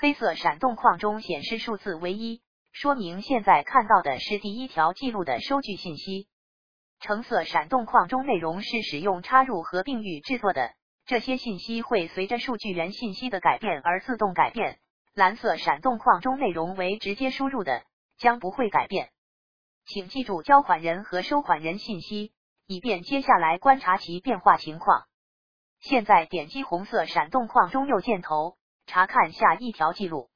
黑色闪动框中显示数字为1，说明现在看到的是第一条记录的收据信息。橙色闪动框中内容是使用插入合并域制作的，这些信息会随着数据源信息的改变而自动改变。蓝色闪动框中内容为直接输入的，将不会改变。请记住交款人和收款人信息，以便接下来观察其变化情况。现在点击红色闪动框中右箭头，查看下一条记录。